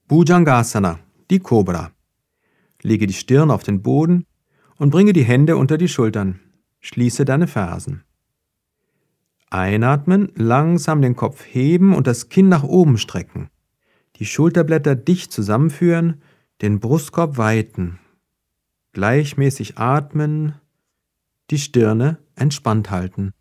Bhujangasana, die Kobra. Lege die Stirn auf den Boden und bringe die Hände unter die Schultern. Schließe deine Fersen. Einatmen, langsam den Kopf heben und das Kinn nach oben strecken. Die Schulterblätter dicht zusammenführen, den Brustkorb weiten. Gleichmäßig atmen, die Stirne entspannt halten.